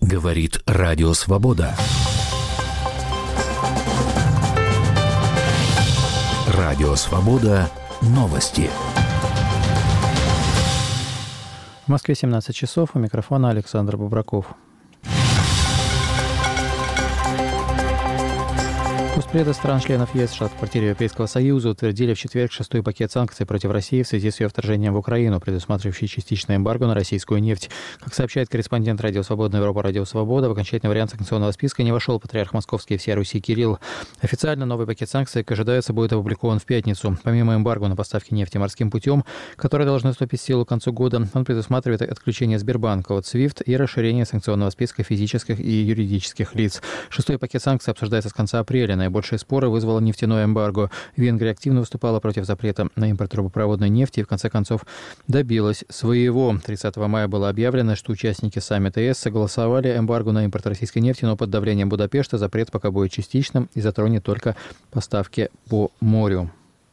Говорит Радио Свобода. Радио Свобода. Новости. В Москве 17 часов. У микрофона Александр Бубраков. Госпреды стран-членов ЕС, штаб-квартире Европейского Союза, утвердили в четверг 6-й пакет санкций против России в связи с ее вторжением в Украину, предусматривающий частичное эмбарго на российскую нефть. Как сообщает корреспондент Радио Свобода Европа Радио Свобода, в окончательный вариант санкционного списка не вошел патриарх Московский и всея Руси Кирилл. Официально новый пакет санкций, как ожидается, будет опубликован в пятницу. Помимо эмбарго на поставки нефти морским путем, которое должно вступить в силу к концу года, он предусматривает отключение Сбербанка от SWIFT и расширение санкционного списка физических и юридических лиц. 6-й пакет санкций обсуждается с конца апреля. Наибольшие споры вызвало нефтяное эмбарго. Венгрия активно выступала против запрета на импорт трубопроводной нефти и в конце концов добилась своего. 30 мая было объявлено, что участники саммита ЕС согласовали эмбарго на импорт российской нефти, но под давлением Будапешта запрет пока будет частичным и затронет только поставки по морю.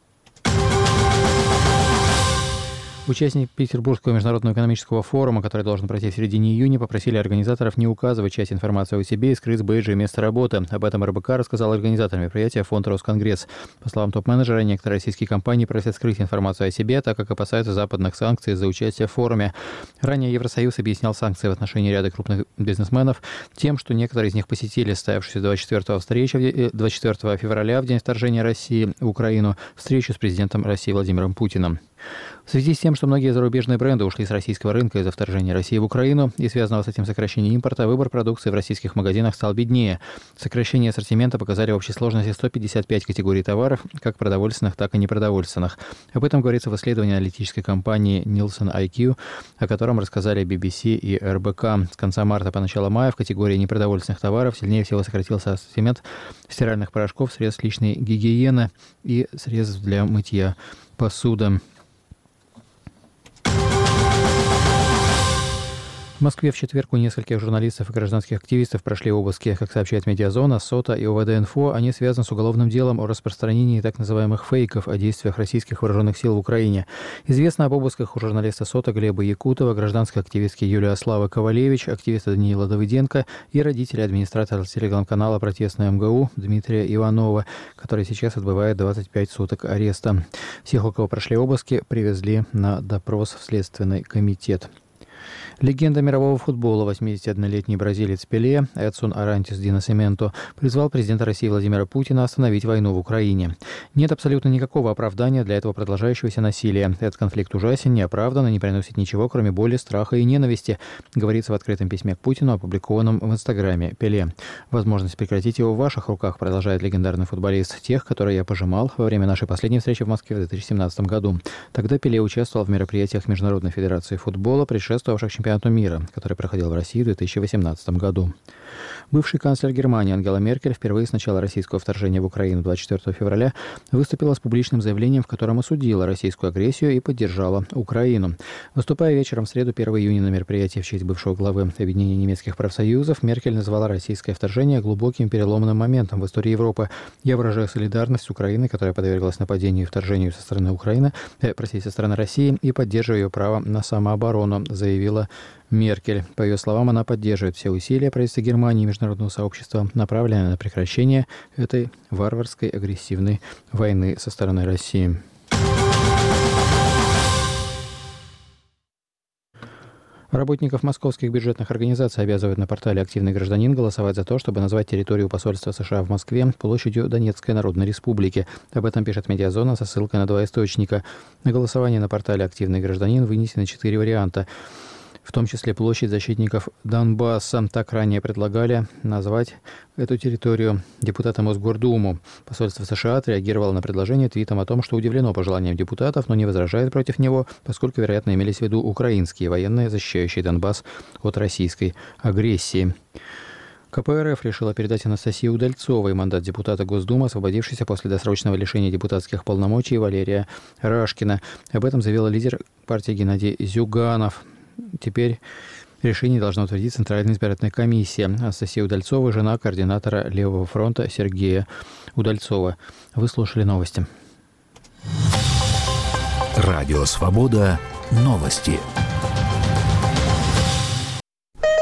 Участники Петербургского международного экономического форума, который должен пройти в середине июня, попросили организаторов не указывать часть информации о себе и скрыть с бейджа место работы. Об этом РБК рассказал организатор мероприятия фонд «Росконгресс». По словам топ-менеджера, некоторые российские компании просят скрыть информацию о себе, так как опасаются западных санкций за участие в форуме. Ранее Евросоюз объяснял санкции в отношении ряда крупных бизнесменов тем, что некоторые из них посетили состоявшуюся 24 февраля, в день вторжения России в Украину, встречу с президентом России Владимиром Путиным. В связи с тем, что многие зарубежные бренды ушли с российского рынка из-за вторжения России в Украину и связанного с этим сокращения импорта, выбор продукции в российских магазинах стал беднее. Сокращение ассортимента показали в общей сложности 155 категорий товаров, как продовольственных, так и непродовольственных. Об этом говорится в исследовании аналитической компании Nielsen IQ, о котором рассказали BBC и РБК. С конца марта по начало мая в категории непродовольственных товаров сильнее всего сократился ассортимент стиральных порошков, средств личной гигиены и средств для мытья посуды. В Москве в четверг у нескольких журналистов и гражданских активистов прошли обыски. Как сообщает Медиазона, СОТА и ОВД-Инфо, они связаны с уголовным делом о распространении так называемых фейков о действиях российских вооруженных сил в Украине. Известно об обысках у журналиста СОТА Глеба Якутова, гражданской активистки Юлиославы Ковалевич, активиста Даниила Давыденко и родителя администратора телеграм-канала «Протестное МГУ» Дмитрия Иванова, который сейчас отбывает 25 суток ареста. Всех, у кого прошли обыски, привезли на допрос в Следственный комитет. Легенда мирового футбола, 81-летний бразилец Пеле, Эдсон Арантис Ди Насименто, призвал президента России Владимира Путина остановить войну в Украине. Нет абсолютно никакого оправдания для этого продолжающегося насилия. Этот конфликт ужасен, неоправдан и не приносит ничего, кроме боли, страха и ненависти, говорится в открытом письме к Путину, опубликованном в Инстаграме Пеле. Возможность прекратить его в ваших руках, продолжает легендарный футболист, тех, которые я пожимал во время нашей последней встречи в Москве в 2017 году. Тогда Пеле участвовал в мероприятиях Международной федерации футбола, предшествовавших чемпионату мира, который проходил в России в 2018 году. Бывший канцлер Германии Ангела Меркель впервые с начала российского вторжения в Украину 24 февраля выступила с публичным заявлением, в котором осудила российскую агрессию и поддержала Украину. Выступая вечером в среду 1 июня на мероприятии в честь бывшего главы Объединения немецких профсоюзов, Меркель назвала российское вторжение глубоким переломным моментом в истории Европы. Я выражаю солидарность с Украиной, которая подверглась нападению и вторжению со стороны со стороны России, и поддерживаю ее право на самооборону, заявила Меркель. По ее словам, она поддерживает все усилия правительства Германии и международного сообщества, направленные на прекращение этой варварской агрессивной войны со стороны России. Работников московских бюджетных организаций обязывают на портале «Активный гражданин» голосовать за то, чтобы назвать территорию посольства США в Москве площадью Донецкой Народной Республики. Об этом пишет Медиазона со ссылкой на 2 источника. На голосование на портале «Активный гражданин» вынесены 4 варианта, в том числе площадь защитников Донбасса. Так ранее предлагали назвать эту территорию депутаты Мосгордуму. Посольство США отреагировало на предложение твитом о том, что удивлено пожеланиям депутатов, но не возражает против него, поскольку, вероятно, имелись в виду украинские военные, защищающие Донбасс от российской агрессии. КПРФ решила передать Анастасии Удальцовой мандат депутата Госдумы, освободившейся после досрочного лишения депутатских полномочий Валерия Рашкина. Об этом заявил лидер партии Геннадий Зюганов. Теперь решение должна утвердить Центральная избирательная комиссия. Анастасия Удальцова – жена координатора Левого фронта Сергея Удальцова. Вы слушали новости. Радио Свобода. Новости.